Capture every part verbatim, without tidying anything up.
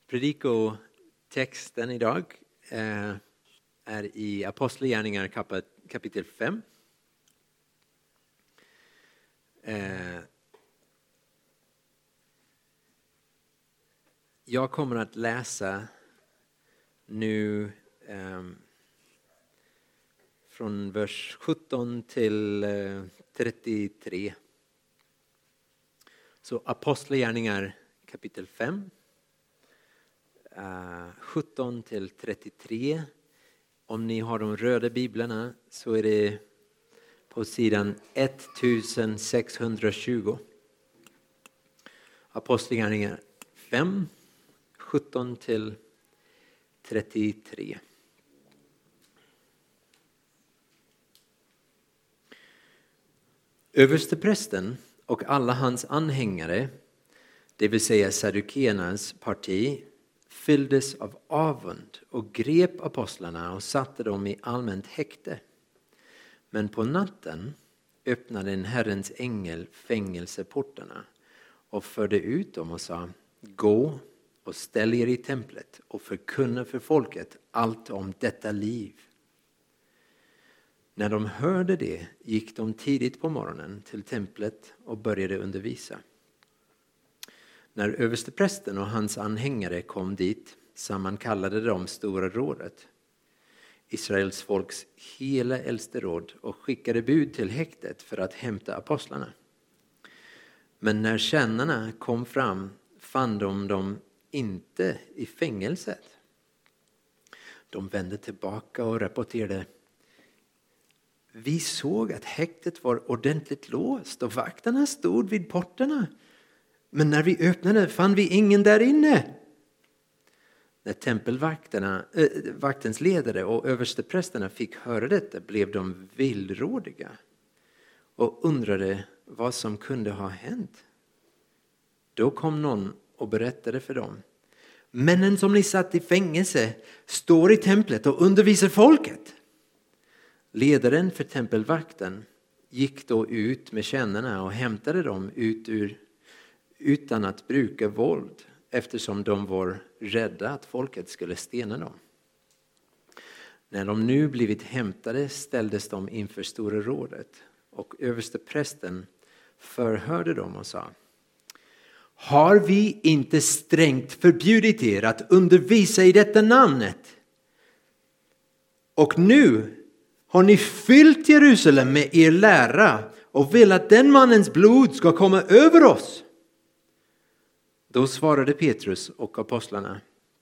Predikotexten idag eh, är i Apostlagärningarna kap- kapitel fem. Eh, jag kommer att läsa nu eh, från vers sjutton till eh, trettiotre. Så Apostlagärningar kapitel fem. Uh, sjutton till trettiotre. Om ni har de röda biblarna så är det på sidan sextonhundratjugo. Apostlagärningar fem, sjutton till trettiotre. Översteprästen och alla hans anhängare, det vill säga Saddukeernas parti, fylldes av avund och grep apostlarna och satte dem i allmänt häkte. Men på natten öppnade en Herrens ängel fängelseportarna och förde ut dem och sa: gå och ställ er i templet och förkunna för folket allt om detta liv. När de hörde det gick de tidigt på morgonen till templet och började undervisa. När översteprästen och hans anhängare kom dit sammankallade de stora rådet, Israels folks hela äldste råd, och skickade bud till häktet för att hämta apostlarna. Men när tjänarna kom fram fann de dem inte i fängelset. De vände tillbaka och rapporterade: vi såg att häktet var ordentligt låst och vakterna stod vid portarna. Men när vi öppnade fann vi ingen där inne. När tempelvakterna, äh, vaktens ledare och översteprästerna fick höra detta blev de villrådiga och undrade vad som kunde ha hänt. Då kom någon och berättade för dem: männen som ni satt i fängelse står i templet och undervisar folket. Ledaren för tempelvakten gick då ut med tjänarna och hämtade dem ut ur utan att bruka våld, eftersom de var rädda att folket skulle stena dem. När de nu blivit hämtade ställdes de inför stora rådet, och översteprästen förhörde dem och sa: har vi inte strängt förbjudit er att undervisa i detta namnet? Och nu har ni fyllt Jerusalem med er lära och vill att den mannens blod ska komma över oss. Då svarade Petrus och apostlarna: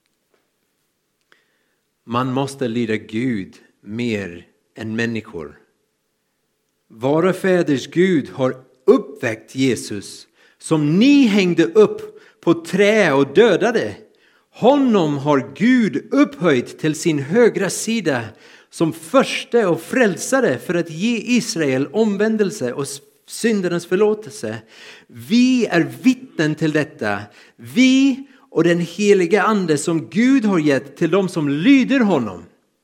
man måste lyda Gud mer än människor. Våra fäders Gud har uppväckt Jesus, som ni hängde upp på trä och dödade. Honom har Gud upphöjt till sin högra sida som första och frälsare för att ge Israel omvändelse och syndernas förlåtelse. Vi är vittnen till detta, vi och den heliga ande som Gud har gett till dem som lyder honom.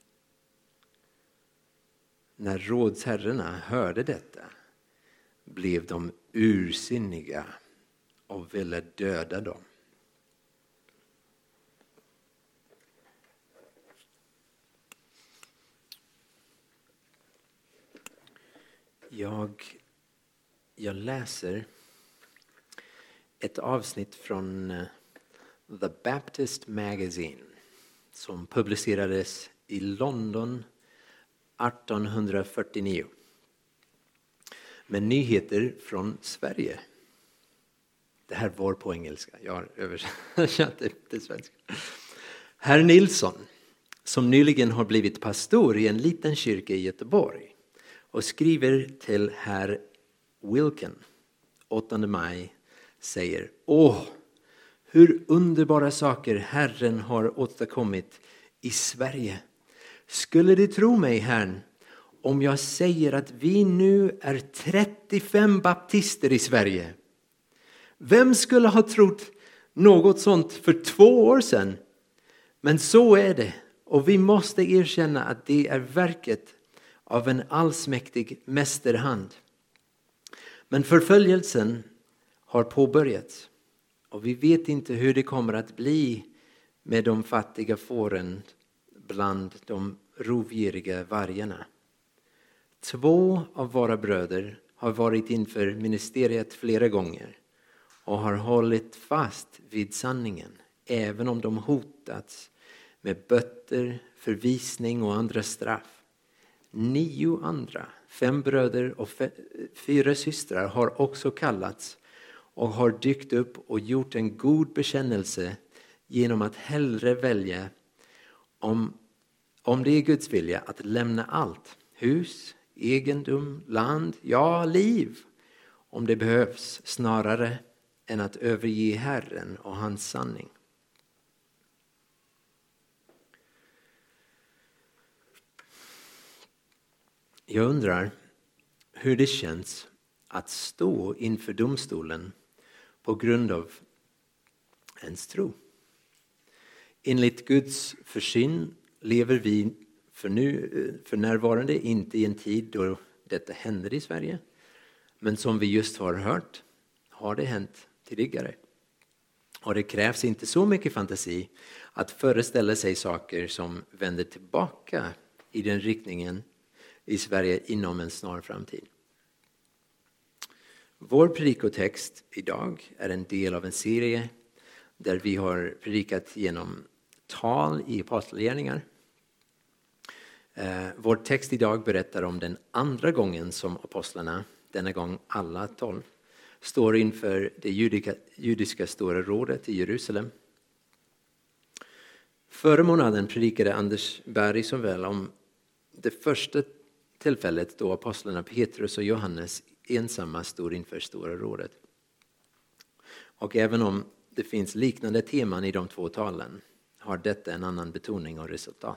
När rådsherrarna hörde detta blev de ursinniga och ville döda dem. Jag, jag läser ett avsnitt från The Baptist Magazine som publicerades i London arton fyrtionio. Med nyheter från Sverige. Det här var på engelska. Jag har översatt det till svenska. Herr Nilsson, som nyligen har blivit pastor i en liten kyrka i Göteborg, och skriver till herr Wilken åttonde maj, säger: åh, hur underbara saker Herren har åstadkommit i Sverige. Skulle du tro mig, Herrn, om jag säger att vi nu är trettiofem baptister i Sverige? Vem skulle ha trott något sånt för två år sedan? Men så är det, och vi måste erkänna att det är verket av en allsmäktig mästerhand. Men förföljelsen har påbörjats, och vi vet inte hur det kommer att bli med de fattiga fåren bland de rovgiriga vargarna. Två av våra bröder har varit inför ministeriet flera gånger och har hållit fast vid sanningen, även om de hotats med böter, förvisning och andra straff. Nio andra, fem bröder och fe, fyra systrar har också kallats och har dykt upp och gjort en god bekännelse genom att hellre välja, om, om det är Guds vilja, att lämna allt, hus, egendom, land, ja, liv, om det behövs, snarare än att överge Herren och hans sanning. Jag undrar hur det känns att stå inför domstolen på grund av ens tro. Enligt Guds försyn lever vi för, nu, för närvarande inte i en tid då detta händer i Sverige. Men som vi just har hört har det hänt tidigare. Och det krävs inte så mycket fantasi att föreställa sig saker som vänder tillbaka i den riktningen i Sverige inom en snar framtid. Vår predikotext idag är en del av en serie där vi har predikat genom tal i apostlagärningar. Eh, vår text idag berättar om den andra gången som apostlarna, denna gång alla tolv, står inför det judiska, judiska stora rådet i Jerusalem. Förra månaden predikade Anders Berg så väl om det första tillfället då apostlarna Petrus och Johannes ensamma stod inför stora rådet. Och även om det finns liknande teman i de två talen har detta en annan betoning och resultat.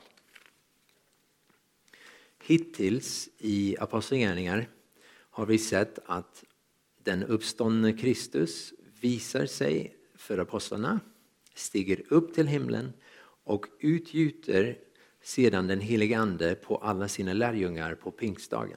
Hittills i apostlagärningar har vi sett att den uppståndne Kristus visar sig för apostlarna, stiger upp till himlen och utgjuter sedan den heliga ande på alla sina lärjungar på pingstdagen.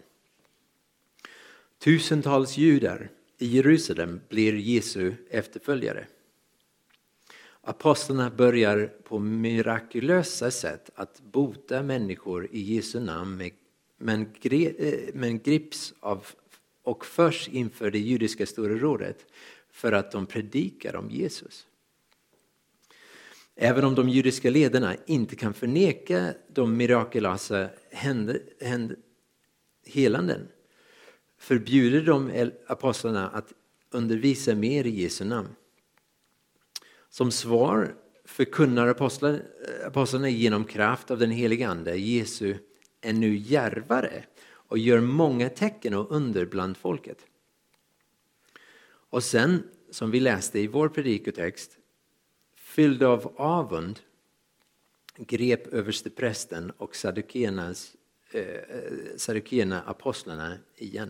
Tusentals judar i Jerusalem blir Jesu efterföljare. Apostlarna börjar på mirakulösa sätt att bota människor i Jesu namn, men, men grips av och förs inför det judiska stora rådet för att de predikar om Jesus. Även om de judiska ledarna inte kan förneka de mirakulösa händ, händ, helanden, förbjuder de apostlarna att undervisa mer i Jesu namn. Som svar förkunnar apostlarna, apostlarna genom kraft av den heliga ande Jesu ännu djärvare och gör många tecken och under bland folket. Och sen, som vi läste i vår predikotext, fylld av avund grep översteprästen och saddukeernas eh, saddukeerna apostlarna igen.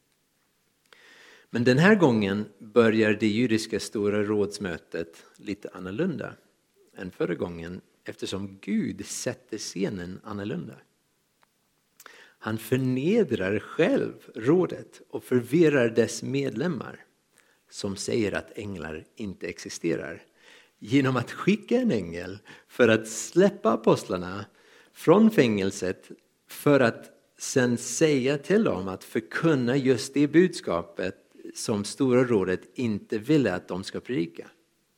Men den här gången börjar det judiska stora rådsmötet lite annorlunda än förra gången, eftersom Gud sätter scenen annorlunda. Han förnedrar själv rådet och förvirrar dess medlemmar som säger att änglar inte existerar, genom att skicka en ängel för att släppa apostlarna från fängelset för att sen säga till dem att förkunna just det budskapet som stora rådet inte ville att de ska predika.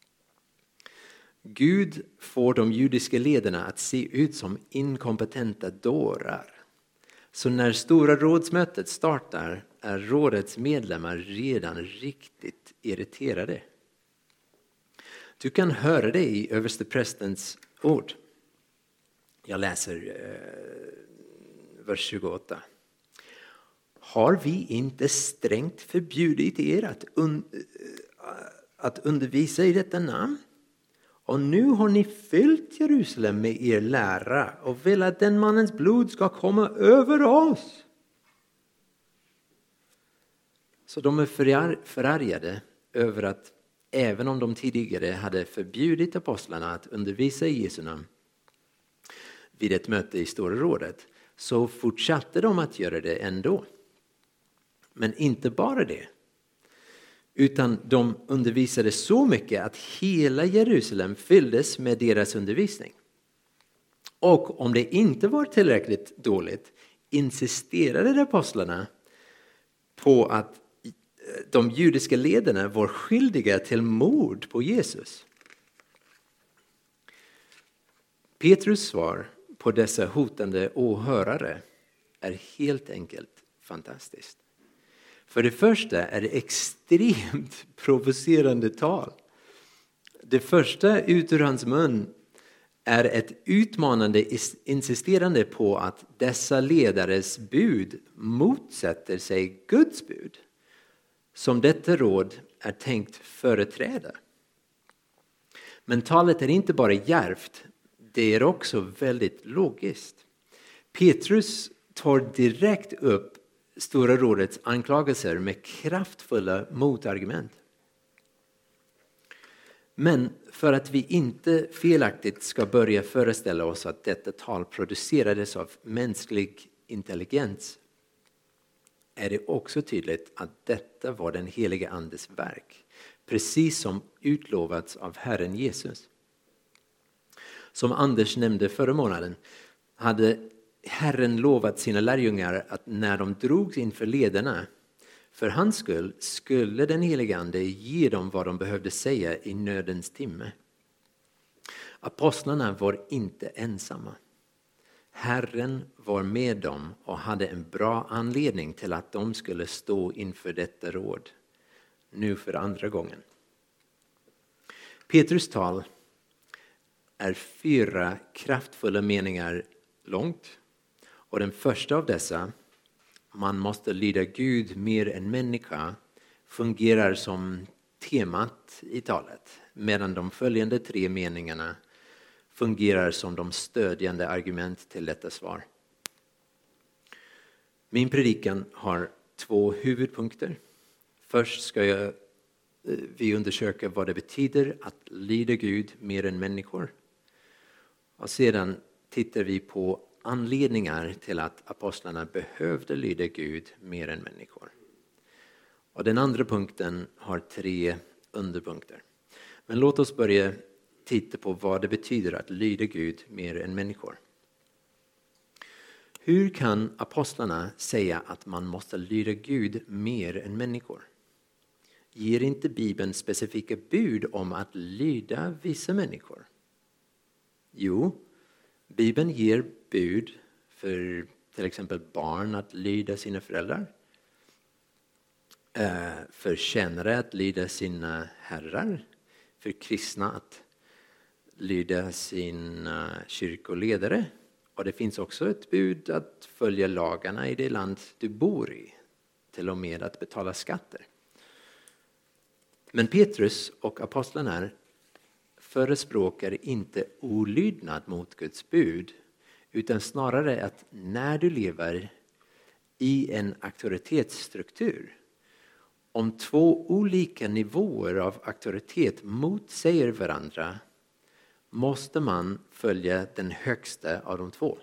Gud får de judiska ledarna att se ut som inkompetenta dårar. Så när stora rådsmötet startar är rådets medlemmar redan riktigt irriterade. Du kan höra det i översteprästens ord. Jag läser eh, vers tjugoåtta. Har vi inte strängt förbjudit er att, un, att undervisa i detta namn? Och nu har ni fyllt Jerusalem med er lära och vill att den mannens blod ska komma över oss. Så de är förargade över att även om de tidigare hade förbjudit apostlarna att undervisa i Jesu namn vid ett möte i Stora rådet, så fortsatte de att göra det ändå. Men inte bara det, Utan de undervisade så mycket att hela Jerusalem fylldes med deras undervisning. Och om det inte var tillräckligt dåligt insisterade apostlarna på att de judiska ledarna var skyldiga till mord på Jesus. Petrus svar på dessa hotande åhörare är helt enkelt fantastiskt. För det första är det extremt provocerande tal. Det första ut ur hans mun är ett utmanande insisterande på att dessa ledares bud motsätter sig Guds bud, som detta råd är tänkt företräda. Men talet är inte bara djärvt, det är också väldigt logiskt. Petrus tar direkt upp Stora rådets anklagelser med kraftfulla motargument. Men för att vi inte felaktigt ska börja föreställa oss att detta tal producerades av mänsklig intelligens är det också tydligt att detta var den heliga andes verk, precis som utlovats av Herren Jesus. Som Anders nämnde förra månaden hade Herren lovat sina lärjungar att när de drogs inför ledarna för hans skull skulle den heliga ande ge dem vad de behövde säga i nödens timme. Apostlarna var inte ensamma. Herren var med dem och hade en bra anledning till att de skulle stå inför detta råd. Nu för andra gången. Petrus tal är fyra kraftfulla meningar långt. Och den första av dessa, man måste lyda Gud mer än människa, fungerar som temat i talet. Medan de följande tre meningarna fungerar som de stödjande argument till detta svar. Min predikan har två huvudpunkter. Först ska jag, vi undersöka vad det betyder att lyda Gud mer än människor. Och sedan tittar vi på anledningar till att apostlarna behövde lyda Gud mer än människor. Och den andra punkten har tre underpunkter. Men låt oss börja titta på vad det betyder att lyda Gud mer än människor. Hur kan apostlarna säga att man måste lyda Gud mer än människor? Ger inte Bibeln specifika bud om att lyda vissa människor? Jo, Bibeln ger bud för till exempel barn att lyda sina föräldrar. För tjänare att lyda sina herrar. För kristna att lyda sina kyrkoledare. Och det finns också ett bud att följa lagarna i det land du bor i. Till och med att betala skatter. Men Petrus och apostlarna förespråkar inte olydnad mot Guds bud, utan snarare att när du lever i en auktoritetsstruktur, om två olika nivåer av auktoritet motsäger varandra, måste man följa den högsta av de två.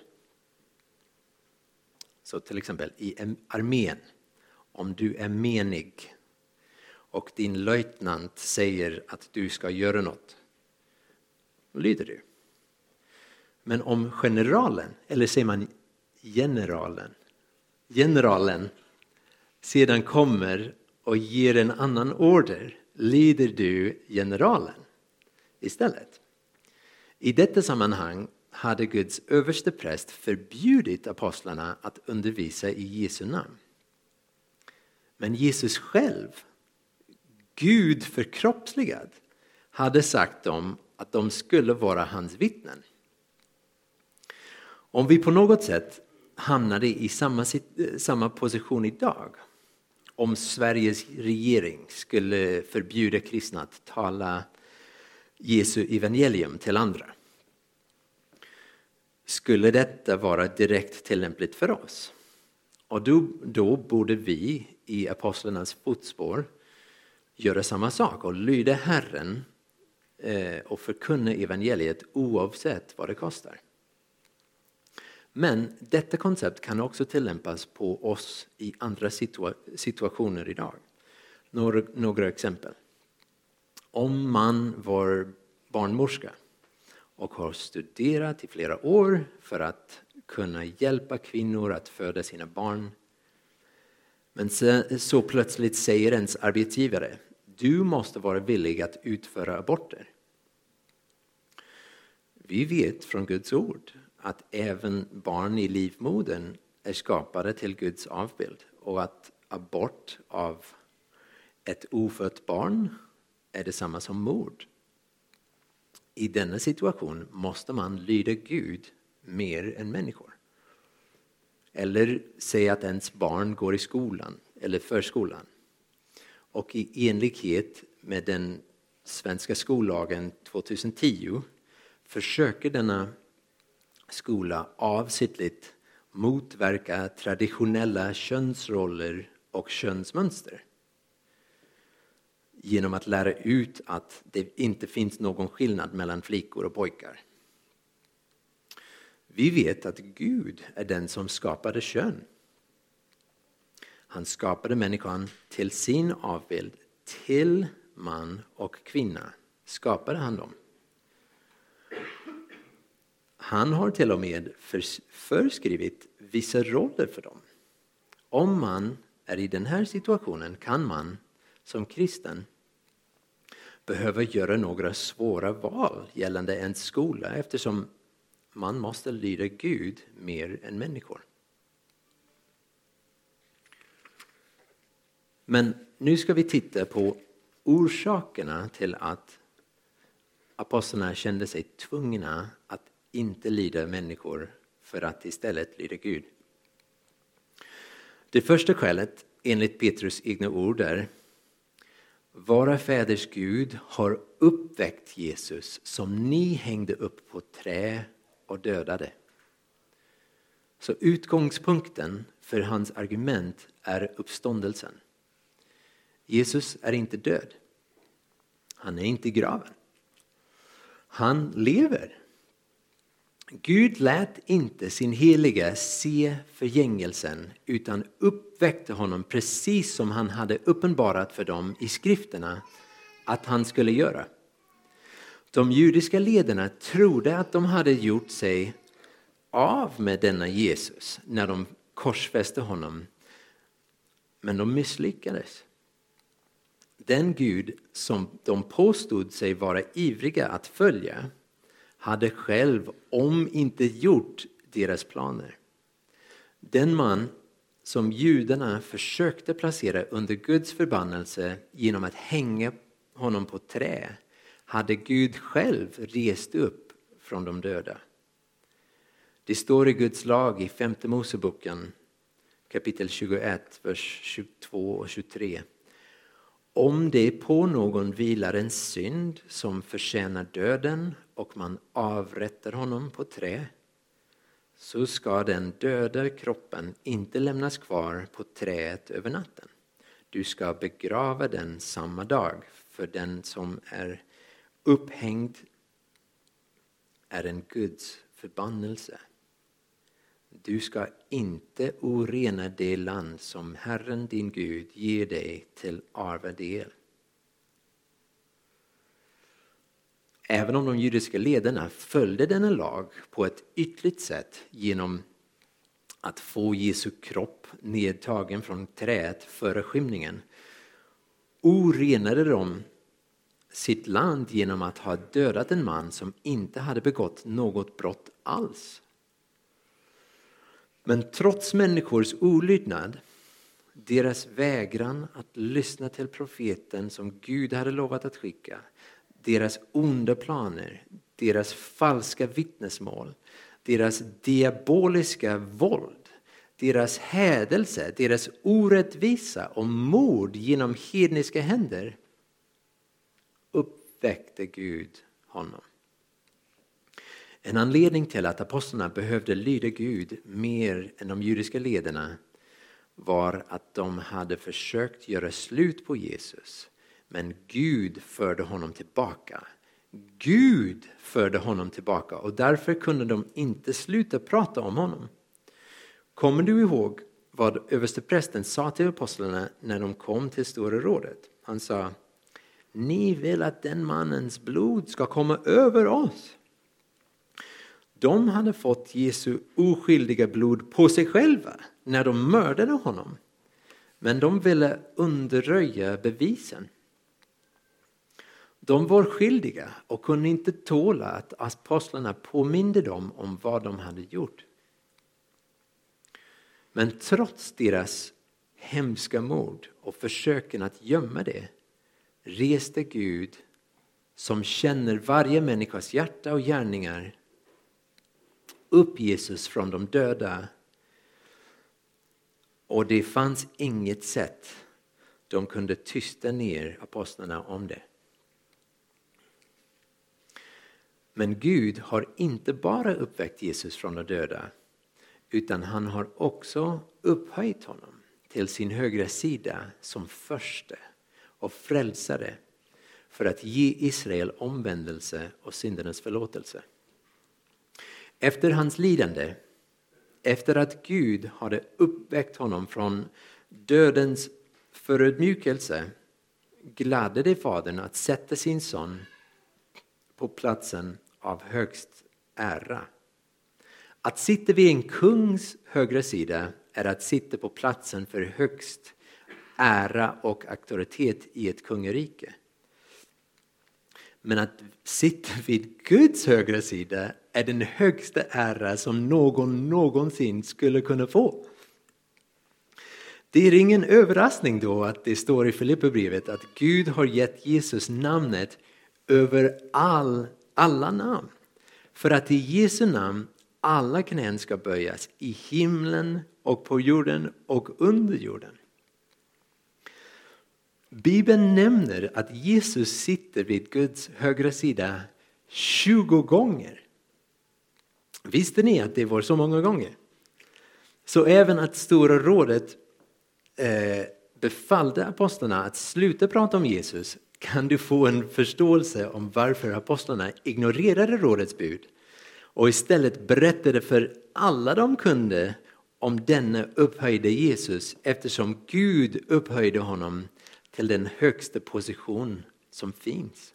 Så till exempel i armén, om du är menig och din löjtnant säger att du ska göra något, lyder du. Men om generalen, eller säger man generalen, generalen sedan kommer och ger en annan order, lyder du generalen istället. I detta sammanhang hade Guds överste präst förbjudit apostlarna att undervisa i Jesu namn. Men Jesus själv, Gud förkroppsligad, hade sagt dem att de skulle vara hans vittnen. Om vi på något sätt hamnade i samma, samma position idag, om Sveriges regering skulle förbjuda kristna att tala Jesu evangelium till andra, skulle detta vara direkt tillämpligt för oss. Och då, då borde vi i apostlarnas fotspår göra samma sak och lyda Herren eh, och förkunna evangeliet oavsett vad det kostar. Men detta koncept kan också tillämpas på oss i andra situa- situationer idag. Några, några exempel. Om man var barnmorska och har studerat i flera år för att kunna hjälpa kvinnor att föda sina barn. Men så, så plötsligt säger ens arbetsgivare, du måste vara villig att utföra aborter. Vi vet från Guds ord att även barn i livmodern är skapade till Guds avbild och att abort av ett ofött barn är detsamma som mord. I denna situation måste man lyda Gud mer än människor. Eller säga att ens barn går i skolan eller förskolan. Och i enlighet med den svenska skollagen tjugohundratio försöker denna skola avsiktligt motverka traditionella könsroller och könsmönster. Genom att lära ut att det inte finns någon skillnad mellan flickor och pojkar. Vi vet att Gud är den som skapade kön. Han skapade människan till sin avbild, till man och kvinna skapade han dem. Han har till och med föreskrivit vissa roller för dem. Om man är i den här situationen kan man som kristen behöva göra några svåra val gällande en skola eftersom man måste lyda Gud mer än människor. Men nu ska vi titta på orsakerna till att apostlarna kände sig tvungna att inte lyda människor för att istället lyda Gud. Det första skälet, enligt Petrus egna ord, är våra fäders Gud har uppväckt Jesus som ni hängde upp på trä och dödade. Så utgångspunkten för hans argument är uppståndelsen. Jesus är inte död. Han är inte i graven. Han lever. Gud lät inte sin heliga se förgängelsen utan uppväckte honom precis som han hade uppenbarat för dem i skrifterna att han skulle göra. De judiska ledarna trodde att de hade gjort sig av med denna Jesus när de korsfäste honom, men de misslyckades. Den Gud som de påstod sig vara ivriga att följa hade själv om inte gjort deras planer. Den man som judarna försökte placera under Guds förbannelse genom att hänga honom på trä hade Gud själv rest upp från de döda. Det står i Guds lag i femte Moseboken kapitel tjugoett, vers tjugotvå och tjugotre. Om det på någon vilar en synd som förtjänar döden och man avrättar honom på trä, så ska den döda kroppen inte lämnas kvar på träet över natten. Du ska begrava den samma dag, för den som är upphängd är en Guds förbannelse. Du ska inte orena det land som Herren din Gud ger dig till arvedel. Även om de judiska ledarna följde denna lag på ett ytligt sätt genom att få Jesu kropp nedtagen från träet före skymningen, orenade de sitt land genom att ha dödat en man som inte hade begått något brott alls. Men trots människors olydnad, deras vägran att lyssna till profeten som Gud hade lovat att skicka, deras onda planer, deras falska vittnesmål, deras diaboliska våld, deras hädelse, deras orättvisa och mord genom hedniska händer, uppväckte Gud honom. En anledning till att apostlarna behövde lyda Gud mer än de judiska ledarna var att de hade försökt göra slut på Jesus. Men Gud förde honom tillbaka. Gud förde honom tillbaka och därför kunde de inte sluta prata om honom. Kommer du ihåg vad översteprästen sa till apostlarna när de kom till Stora rådet. Han sa: ni vill att den mannens blod ska komma över oss. De hade fått Jesu oskyldiga blod på sig själva när de mördade honom. Men de ville undanröja bevisen. De var skyldiga och kunde inte tåla att apostlarna påminde dem om vad de hade gjort. Men trots deras hemska mord och försöken att gömma det, reste Gud, som känner varje människas hjärta och gärningar, upp Jesus från de döda. Och det fanns inget sätt de kunde tysta ner apostlarna om det. Men Gud har inte bara uppväckt Jesus från de döda, utan han har också upphöjt honom till sin högra sida som förste och frälsare för att ge Israel omvändelse och syndernas förlåtelse. Efter hans lidande, efter att Gud hade uppväckt honom från dödens förödmjukelse, gladde det Fadern att sätta sin son på platsen av högst ära. Att sitta vid en kungs högra sida är att sitta på platsen för högst ära och auktoritet i ett kungarike. Men att sitta vid Guds högra sida är den högsta ära som någon någonsin skulle kunna få. Det är ingen överraskning då att det står i Filipperbrevet att Gud har gett Jesus namnet över all, alla namn. För att i Jesu namn alla knän ska böjas i himlen och på jorden och under jorden. Bibeln nämner att Jesus sitter vid Guds högra sida tjugo gånger. Visste ni att det var så många gånger? Så även att Stora rådet eh, befallde apostlarna att sluta prata om Jesus, kan du få en förståelse om varför apostlarna ignorerade rådets bud och istället berättade för alla de kunde om denna upphöjde Jesus, eftersom Gud upphöjde honom till den högsta position som finns.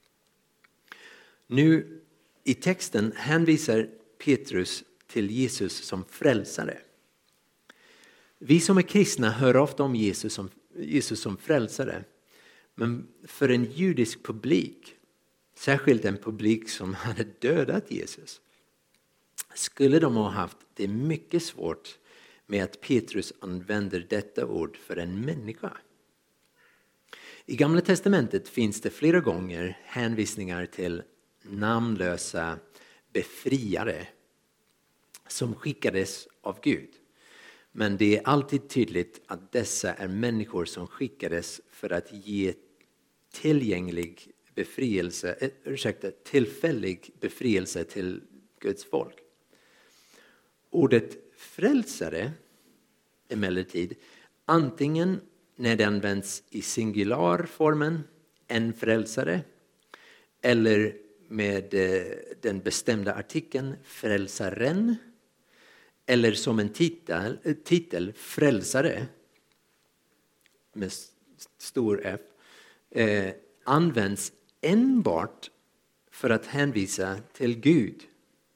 Nu i texten hänvisar Petrus till Jesus som frälsare. Vi som är kristna hör ofta om Jesus som, Jesus som frälsare. Men för en judisk publik, särskilt en publik som hade dödat Jesus, skulle de ha haft det mycket svårt med att Petrus använder detta ord för en människa. I Gamla testamentet finns det flera gånger hänvisningar till namnlösa befriare som skickades av Gud. Men det är alltid tydligt att dessa är människor som skickades för att ge tillgänglig befrielse, äh, ursäkta, tillfällig befrielse till Guds folk. Ordet frälsare emellertid, antingen när det används i singularformen, en frälsare, eller med den bestämda artikeln frälsaren, eller som en titel, titel frälsare med stor F, eh, används enbart för att hänvisa till Gud.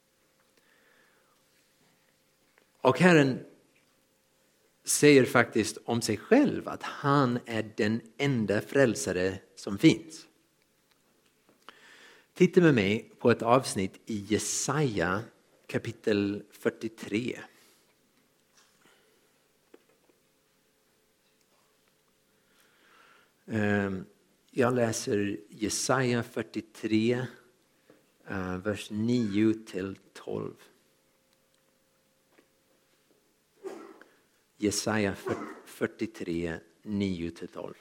Och Herren säger faktiskt om sig själv att han är den enda frälsare som finns. Titta med mig på ett avsnitt i Jesaja kapitel fyrtiotre. Jag läser Jesaja fyrtiotre, vers nio till tolv. Jesaja fyrtiotre, nio till tolv.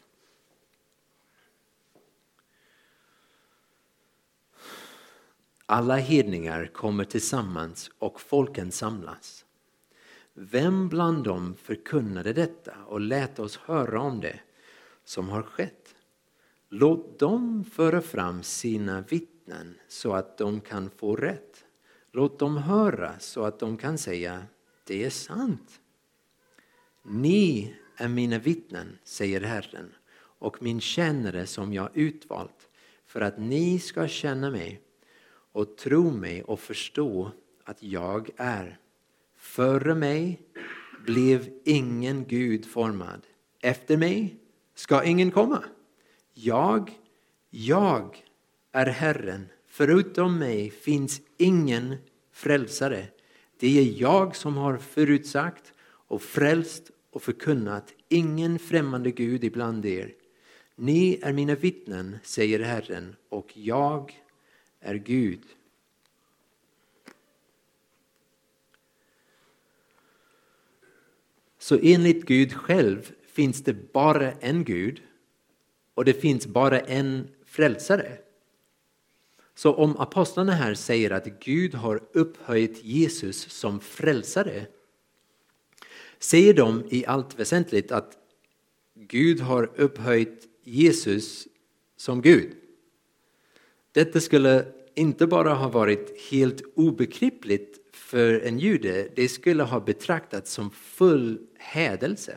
Alla hedningar kommer tillsammans och folken samlas. Vem bland dem förkunnade detta och lät oss höra om det som har skett? Låt dem föra fram sina vittnen så att de kan få rätt. Låt dem höra så att de kan säga, det är sant. Ni är mina vittnen, säger Herren, och min tjänare som jag utvalt, för att ni ska känna mig och tro mig och förstå att jag är. Före mig blev ingen Gud formad. Efter mig ska ingen komma. Jag, jag är Herren. Förutom mig finns ingen frälsare. Det är jag som har förutsagt och frälst och förkunnat ingen främmande Gud ibland er. Ni är mina vittnen, säger Herren, och jag är Gud. Så enligt Gud själv finns det bara en Gud och det finns bara en frälsare. Så om apostlarna här säger att Gud har upphöjt Jesus som frälsare, säger de i allt väsentligt att Gud har upphöjt Jesus som Gud. Detta skulle inte bara ha varit helt obegripligt för en jude, det skulle ha betraktats som full hädelse.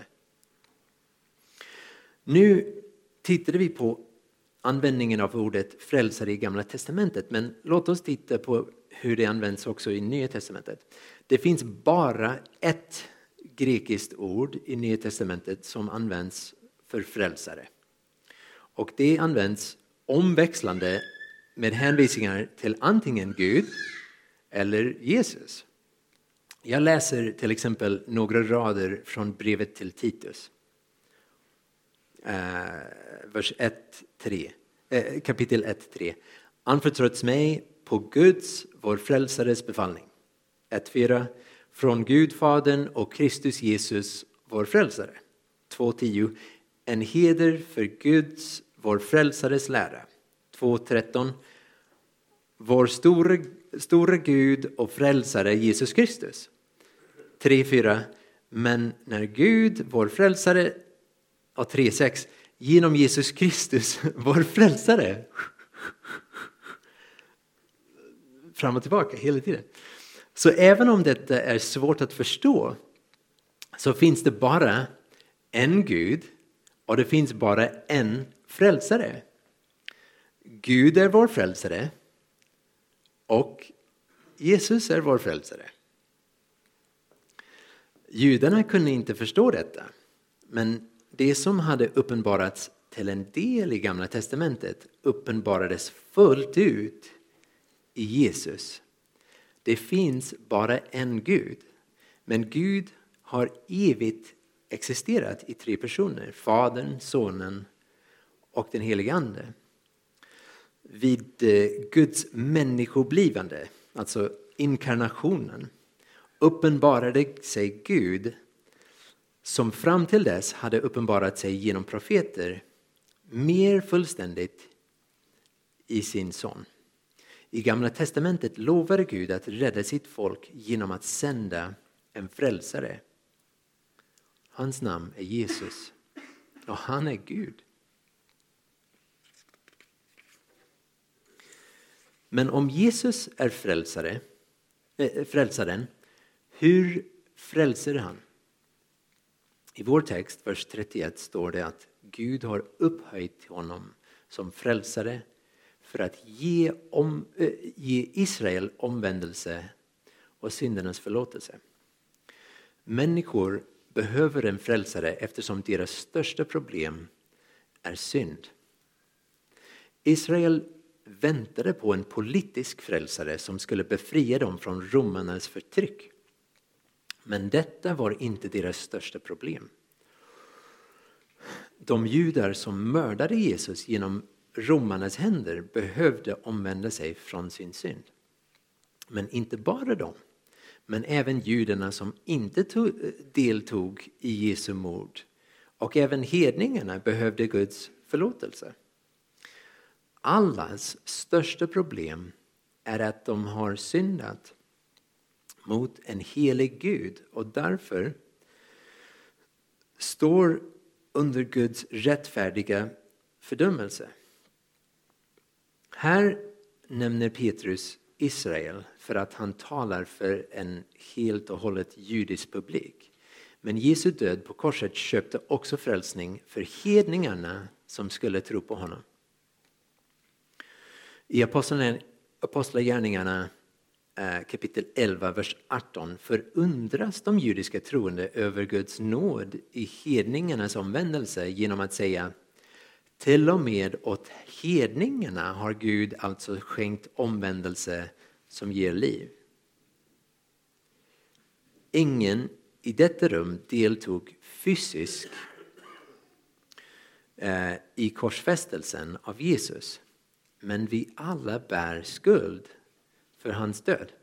Nu tittade vi på användningen av ordet frälsare i Gamla testamentet, men låt oss titta på hur det används också i Nya testamentet. Det finns bara ett grekiskt ord i Nya testamentet som används för frälsare. Och det används omväxlande med hänvisningar till antingen Gud eller Jesus. Jag läser till exempel några rader från brevet till Titus. Uh, vers ett tre. Uh, kapitel ett tre. Anförtrotts mig på Guds, vår frälsares befallning. ett fyra. Från Gud Fadern och Kristus Jesus, vår frälsare. två tio. En heder för Guds, vår frälsares lära. två tretton. Vår store, store Gud och frälsare Jesus Kristus. tre fyra. Men när Gud, vår frälsare, och tre sex. Genom Jesus Kristus, vår frälsare. Fram och tillbaka hela tiden. Så även om detta är svårt att förstå, så finns det bara en Gud och det finns bara en frälsare. Gud är vår frälsare och Jesus är vår frälsare. Judarna kunde inte förstå detta, men det som hade uppenbarats till en del i Gamla testamentet uppenbarades fullt ut i Jesus. Det finns bara en Gud, men Gud har evigt existerat i tre personer, Fadern, Sonen och den helige Ande. Vid Guds människoblivande, alltså inkarnationen, uppenbarade sig Gud som fram till dess hade uppenbarat sig genom profeter mer fullständigt i sin son. I Gamla testamentet lovade Gud att rädda sitt folk genom att sända en frälsare. Hans namn är Jesus och han är Gud. Men om Jesus är frälsare, äh, frälsaren, hur frälser han? I vår text, vers trettioett, står det att Gud har upphöjt honom som frälsare för att ge, om, äh, ge Israel omvändelse och syndernas förlåtelse. Människor behöver en frälsare eftersom deras största problem är synd. Israel väntade på en politisk frälsare som skulle befria dem från romarnas förtryck. Men detta var inte deras största problem. De judar som mördade Jesus genom romarnas händer behövde omvända sig från sin synd. Men inte bara de, men även judarna som inte tog, deltog i Jesu mord. Och även hedningarna behövde Guds förlåtelse. Allas största problem är att de har syndat mot en helig Gud och därför står under Guds rättfärdiga fördömelse. Här nämner Petrus Israel för att han talar för en helt och hållet judisk publik. Men Jesu död på korset köpte också frälsning för hedningarna som skulle tro på honom. I Apostlagärningarna kapitel elva, vers arton förundras de judiska troende över Guds nåd i hedningarnas omvändelse genom att säga: till och med åt hedningarna har Gud alltså skänkt omvändelse som ger liv. Ingen i detta rum deltog fysiskt eh, i korsfästelsen av Jesus. Men vi alla bär skuld för hans död.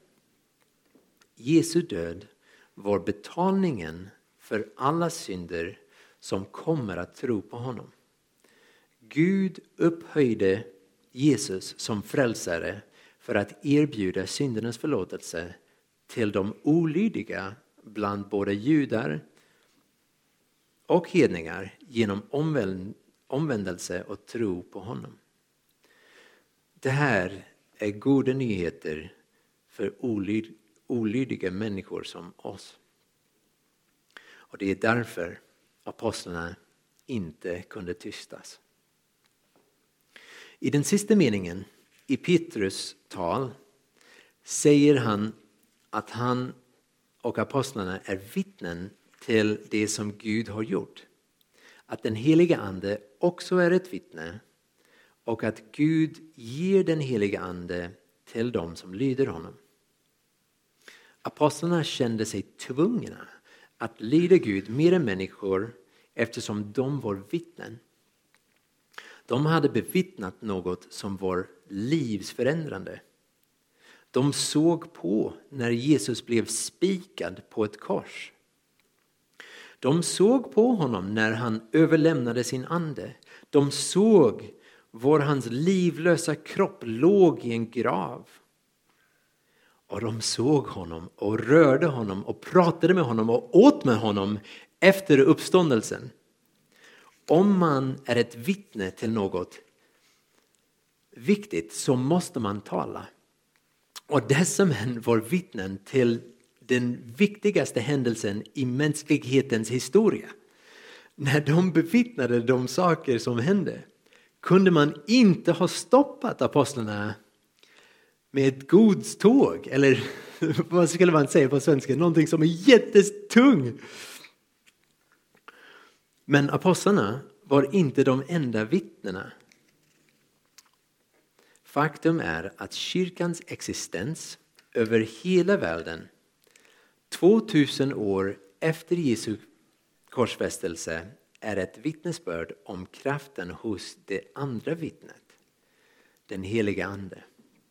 Jesu död var betalningen för alla synder som kommer att tro på honom. Gud upphöjde Jesus som frälsare för att erbjuda syndernas förlåtelse till de olydiga bland både judar och hedningar genom omvändelse och tro på honom. Det här är goda nyheter för olyd, olydiga människor som oss. Och det är därför apostlarna inte kunde tystas. I den sista meningen i Petrus tal säger han att han och apostlarna är vittnen till det som Gud har gjort. Att den heliga ande också är ett vittne. Och att Gud ger den heliga ande till dem som lyder honom. Apostlarna kände sig tvungna att lyda Gud mer än människor eftersom de var vittnen. De hade bevittnat något som var livsförändrande. De såg på när Jesus blev spikad på ett kors. De såg på honom när han överlämnade sin ande. De såg var hans livlösa kropp låg i en grav. Och de såg honom och rörde honom och pratade med honom och åt med honom efter uppståndelsen. Om man är ett vittne till något viktigt så måste man tala. Och dessa män var vittnen till den viktigaste händelsen i mänsklighetens historia. När de bevittnade de saker som hände kunde man inte ha stoppat apostlarna med ett godståg. Eller vad skulle man säga på svenska? Någonting som är jättetung. Men apostlarna var inte de enda vittnena. Faktum är att kyrkans existens över hela världen tvåtusen år efter Jesu korsfästelse är ett vittnesbörd om kraften hos det andra vittnet, den heliga ande.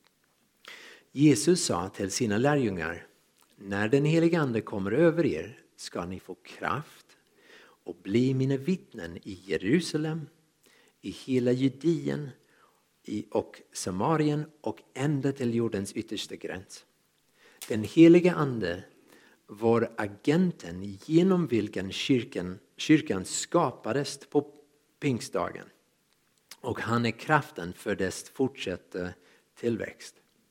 Jesus sa till sina lärjungar: när den heliga ande kommer över er ska ni få kraft och bli mina vittnen i Jerusalem, i hela Judeen och Samarien och ända till jordens yttersta gräns. Den heliga ande var agenten genom vilken kyrkan, kyrkan skapades på pingstdagen. Och han är kraften för dess fortsatta tillväxt.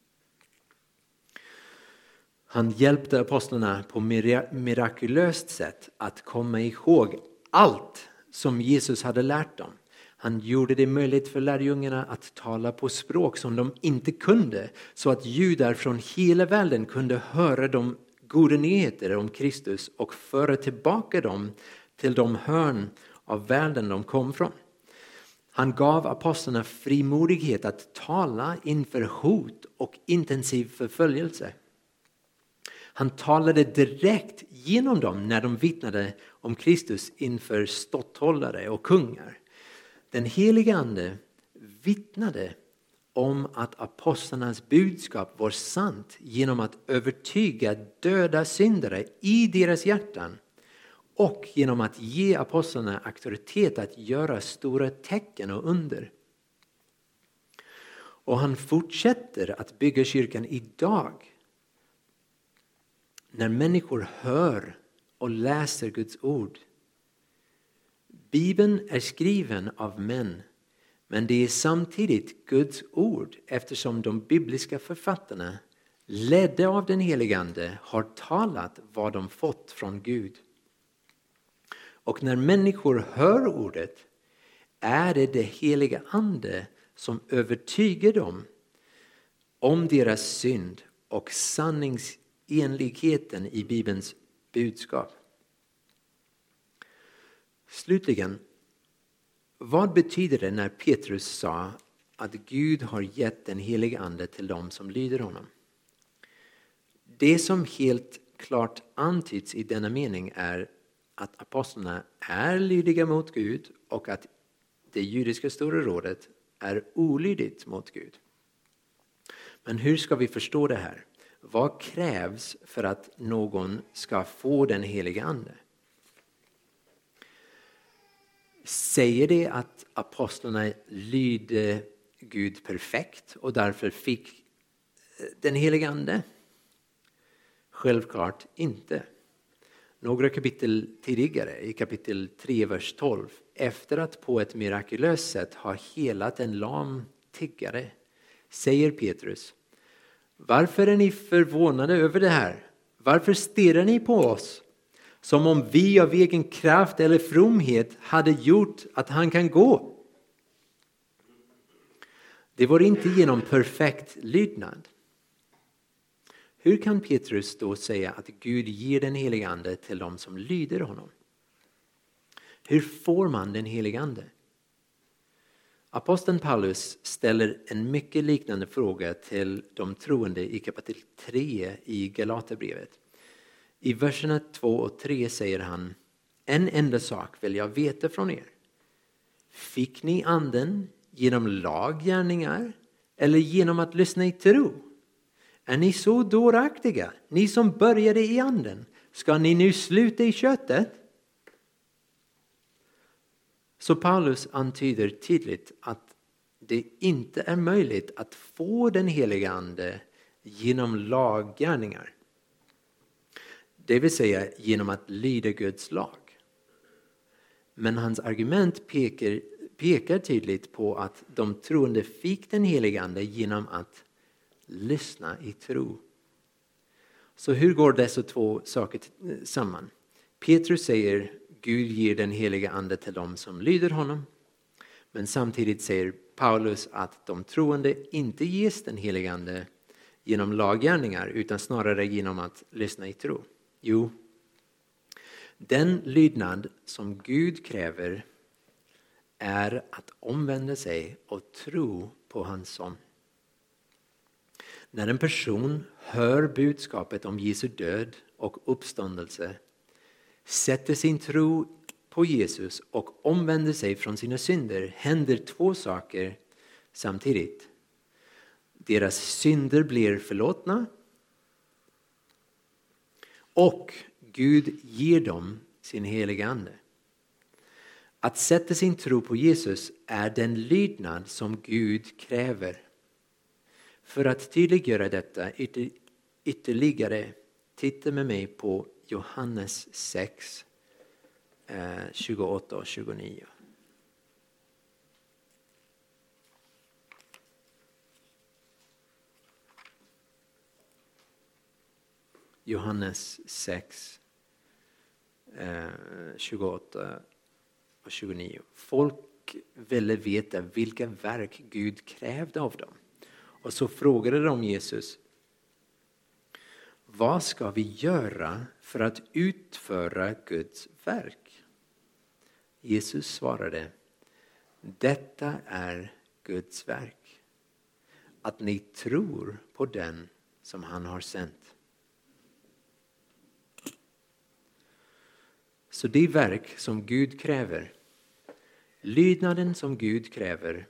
Han hjälpte apostlarna på mirakulöst sätt att komma ihåg allt som Jesus hade lärt dem. Han gjorde det möjligt för lärjungarna att tala på språk som de inte kunde, så att judar från hela världen kunde höra de goda nyheter om Kristus och föra tillbaka dem till de hörn av världen de kom från. Han gav apostlarna frimodighet att tala inför hot och intensiv förföljelse. Han talade direkt genom dem när de vittnade om Kristus inför ståthållare och kungar. Den heliga ande vittnade om att apostlarnas budskap var sant genom att övertyga döda syndare i deras hjärtan och genom att ge apostlarna auktoritet att göra stora tecken och under. Och han fortsätter att bygga kyrkan idag. När människor hör och läser Guds ord. Bibeln är skriven av män, men det är samtidigt Guds ord eftersom de bibliska författarna, ledda av den helige Ande, har talat vad de fått från Gud. Och när människor hör ordet är det det heliga ande som övertygar dem om deras synd och sanningsenligheten i Bibelns budskap. Slutligen, vad betyder det när Petrus sa att Gud har gett den heliga ande till dem som lyder honom? Det som helt klart antyds i denna mening är att apostlarna är lydiga mot Gud och att det judiska stora rådet är olydigt mot Gud. Men hur ska vi förstå det här? Vad krävs för att någon ska få den heliga ande? Säger det att apostlarna lydde Gud perfekt och därför fick den heliga ande? Självklart inte. Några kapitel tidigare, i kapitel tre, vers tolv, efter att på ett mirakulöst sätt ha helat en lam tiggare, säger Petrus: varför är ni förvånade över det här? Varför stirrar ni på oss? Som om vi av egen kraft eller fromhet hade gjort att han kan gå. Det var inte genom perfekt lydnad. Hur kan Petrus då säga att Gud ger den heliga ande till dem som lyder honom? Hur får man den heliga ande? Aposteln Paulus ställer en mycket liknande fråga till de troende i kapitel tre i Galaterbrevet. I verserna två och tre säger han: en enda sak vill jag veta från er. Fick ni anden genom laggärningar eller genom att lyssna i tro? Är ni så dåraktiga, ni som började i anden, ska ni nu sluta i köttet? Så Paulus antyder tydligt att det inte är möjligt att få den heliga ande genom laggärningar. Det vill säga genom att lyda Guds lag. Men hans argument pekar, pekar tydligt på att de troende fick den heliga ande genom att lyssna i tro. Så hur går dessa två saker samman? Petrus säger Gud ger den heliga ande till dem som lyder honom. Men samtidigt säger Paulus att de troende inte ges den heliga ande genom laggärningar utan snarare genom att lyssna i tro. Jo, den lydnad som Gud kräver är att omvända sig och tro på hans son. När en person hör budskapet om Jesu död och uppståndelse, sätter sin tro på Jesus och omvänder sig från sina synder, händer två saker samtidigt. Deras synder blir förlåtna och Gud ger dem sin heliga ande. Att sätta sin tro på Jesus är den lydnad som Gud kräver. För att tydliggöra detta ytterligare, titta med mig på Johannes sex, tjugoåtta och tjugonio. Johannes sex, tjugoåtta och tjugonio. Folk ville veta vilka verk Gud krävde av dem. Och så frågade de Jesus: vad ska vi göra för att utföra Guds verk? Jesus svarade: detta är Guds verk, att ni tror på den som han har sänt. Så det verk som Gud kräver, lydnaden som Gud kräver,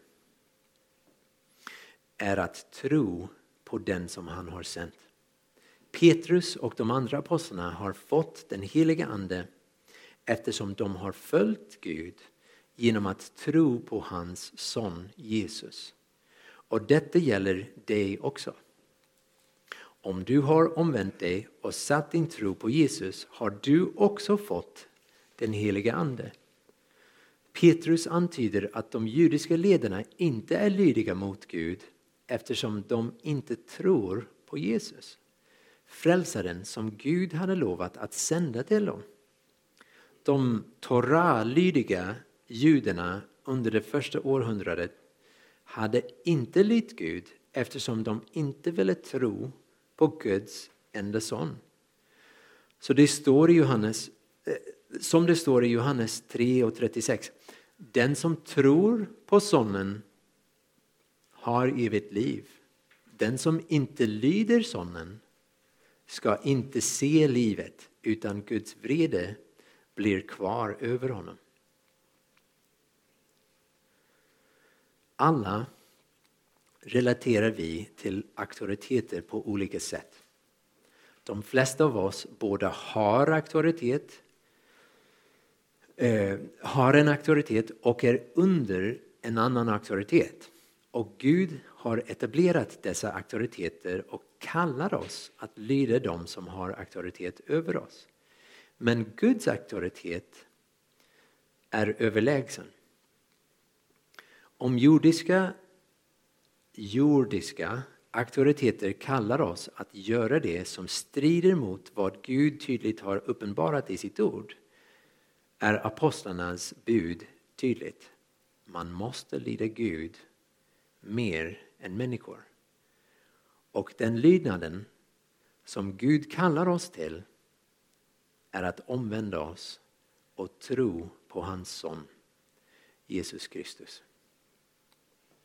är att tro på den som han har sänt. Petrus och de andra apostlarna har fått den heliga ande eftersom de har följt Gud genom att tro på hans son Jesus. Och detta gäller dig också. Om du har omvänt dig och satt din tro på Jesus har du också fått den heliga ande. Petrus antyder att de judiska ledarna inte är lydiga mot Gud eftersom de inte tror på Jesus, frälsaren som Gud hade lovat att sända till dem. de Torah-lydiga judarna under det första århundradet hade inte lytt Gud eftersom de inte ville tro på Guds enda son. Så det står i Johannes, som det står i Johannes tre och trettiosex. Den som tror på sonen har evigt liv. Den som inte lyder sonen ska inte se livet, utan Guds vrede blir kvar över honom. Alla relaterar vi till auktoriteter på olika sätt. De flesta av oss både har auktoritet, eh, har en auktoritet och är under en annan auktoritet. Och Gud har etablerat dessa auktoriteter och kallar oss att lyda dem som har auktoritet över oss. Men Guds auktoritet är överlägsen. Om jordiska, jordiska auktoriteter kallar oss att göra det som strider mot vad Gud tydligt har uppenbarat i sitt ord, är apostlarnas bud tydligt. Man måste lyda Gud mer än människor. Och den lydnaden som Gud kallar oss till är att omvända oss och tro på hans son Jesus Kristus.